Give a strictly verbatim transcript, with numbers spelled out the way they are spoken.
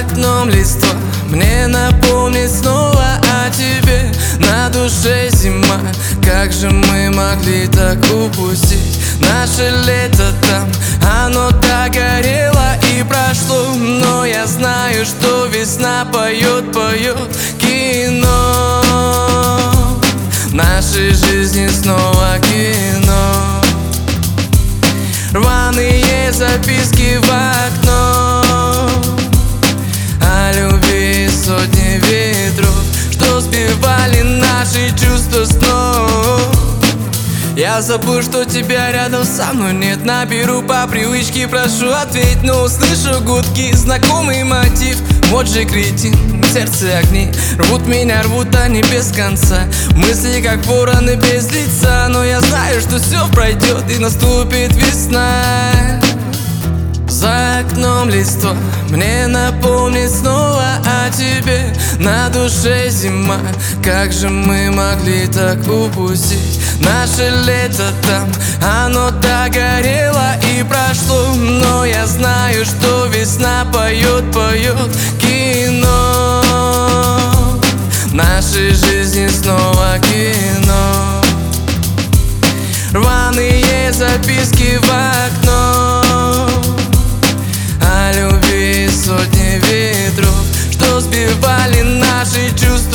окном листва мне напомнит снова о тебе. На душе зима, как же мы могли так упустить наше лето там? Оно так горело и прошло, но я знаю, что весна поет, поет кино. В нашей жизни снова кино. Рваные записки в окно, о любви сотни ветров, что сбивали наши чувства с ног. Я забыл, что тебя рядом со мной нет. Наберу по привычке, прошу ответь, но услышу гудки, знакомый мотив. Вот же кретин, в сердце огни рвут меня, рвут они без конца. Мысли как вороны без лица, но я знаю, что все пройдет и наступит весна. За окном листва мне напомнит снова о тебе. На душе зима, как же мы могли так упустить наше лето там? Оно так горело и прошло, но я знаю, что весна поет, поет кино. В нашей жизни снова кино. Рваные записки в окно, о любви сотни ветров, что сбивали наши чувства